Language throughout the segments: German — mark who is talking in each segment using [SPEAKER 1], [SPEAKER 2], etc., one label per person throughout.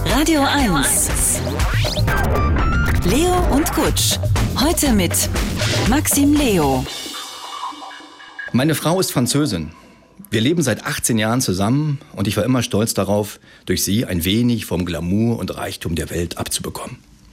[SPEAKER 1] Radio 1. Leo und Kutsch. Heute mit Maxim Leo.
[SPEAKER 2] Meine Frau ist Französin. Wir leben seit 18 Jahren zusammen und ich war immer stolz darauf, durch sie ein wenig vom Glamour und Reichtum der Welt abzubekommen.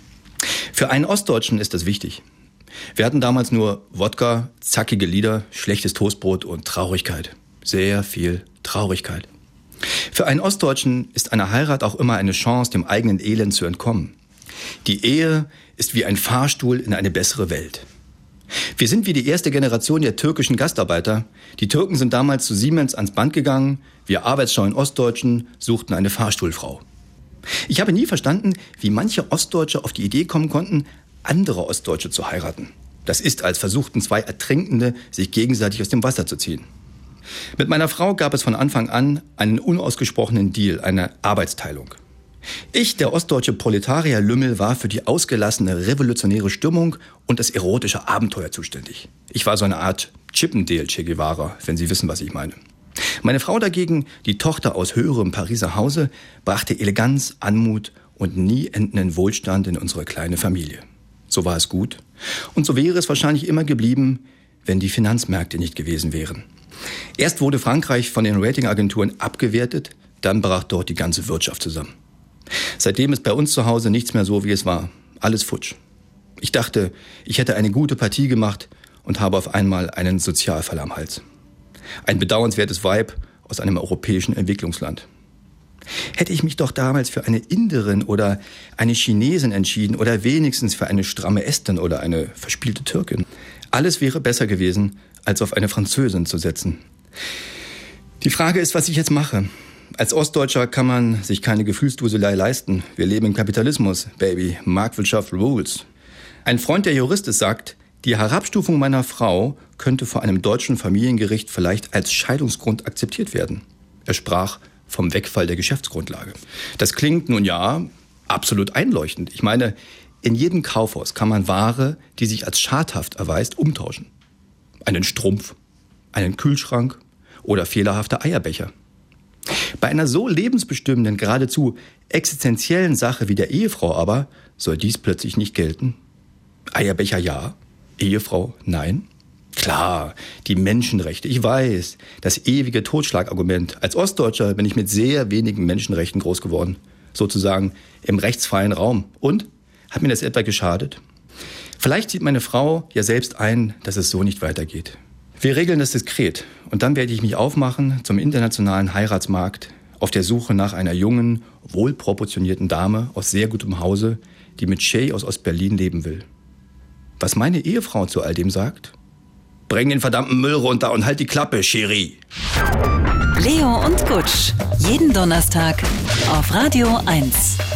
[SPEAKER 2] Für einen Ostdeutschen ist das wichtig. Wir hatten damals nur Wodka, zackige Lieder, schlechtes Toastbrot und Traurigkeit. Sehr viel Traurigkeit. Für einen Ostdeutschen ist eine Heirat auch immer eine Chance, dem eigenen Elend zu entkommen. Die Ehe ist wie ein Fahrstuhl in eine bessere Welt. Wir sind wie die erste Generation der türkischen Gastarbeiter. Die Türken sind damals zu Siemens ans Band gegangen. Wir arbeitsscheuen Ostdeutschen suchten eine Fahrstuhlfrau. Ich habe nie verstanden, wie manche Ostdeutsche auf die Idee kommen konnten, andere Ostdeutsche zu heiraten. Das ist, als versuchten zwei Ertrinkende, sich gegenseitig aus dem Wasser zu ziehen. Mit meiner Frau gab es von Anfang an einen unausgesprochenen Deal, eine Arbeitsteilung. Ich, der ostdeutsche Proletarierlümmel, war für die ausgelassene revolutionäre Stimmung und das erotische Abenteuer zuständig. Ich war so eine Art Chippendale Che Guevara, wenn Sie wissen, was ich meine. Meine Frau dagegen, die Tochter aus höherem Pariser Hause, brachte Eleganz, Anmut und nie endenden Wohlstand in unsere kleine Familie. So war es gut. Und so wäre es wahrscheinlich immer geblieben, wenn die Finanzmärkte nicht gewesen wären. Erst wurde Frankreich von den Ratingagenturen abgewertet, dann brach dort die ganze Wirtschaft zusammen. Seitdem ist bei uns zu Hause nichts mehr so, wie es war. Alles futsch. Ich dachte, ich hätte eine gute Partie gemacht und habe auf einmal einen Sozialfall am Hals. Ein bedauernswertes Weib aus einem europäischen Entwicklungsland. Hätte ich mich doch damals für eine Inderin oder eine Chinesin entschieden oder wenigstens für eine stramme Estin oder eine verspielte Türkin. Alles wäre besser gewesen, als auf eine Französin zu setzen. Die Frage ist, was ich jetzt mache. Als Ostdeutscher kann man sich keine Gefühlsduselei leisten. Wir leben im Kapitalismus, Baby. Marktwirtschaft rules. Ein Freund, der Jurist ist, sagt, die Herabstufung meiner Frau könnte vor einem deutschen Familiengericht vielleicht als Scheidungsgrund akzeptiert werden. Er sprach vom Wegfall der Geschäftsgrundlage. Das klingt nun ja absolut einleuchtend. Ich meine, in jedem Kaufhaus kann man Ware, die sich als schadhaft erweist, umtauschen. Einen Strumpf, einen Kühlschrank oder fehlerhafte Eierbecher. Bei einer so lebensbestimmenden, geradezu existenziellen Sache wie der Ehefrau aber soll dies plötzlich nicht gelten. Eierbecher ja, Ehefrau nein. Klar, die Menschenrechte, ich weiß, das ewige Totschlagargument. Als Ostdeutscher bin ich mit sehr wenigen Menschenrechten groß geworden. Sozusagen im rechtsfreien Raum. Und? Hat mir das etwa geschadet? Vielleicht sieht meine Frau ja selbst ein, dass es so nicht weitergeht. Wir regeln das diskret und dann werde ich mich aufmachen zum internationalen Heiratsmarkt auf der Suche nach einer jungen, wohlproportionierten Dame aus sehr gutem Hause, die mit Shay aus Ostberlin leben will. Was meine Ehefrau zu all dem sagt? Bring den verdammten Müll runter und halt die Klappe, Chérie.
[SPEAKER 1] Leo und Kutsch. Jeden Donnerstag auf Radio 1.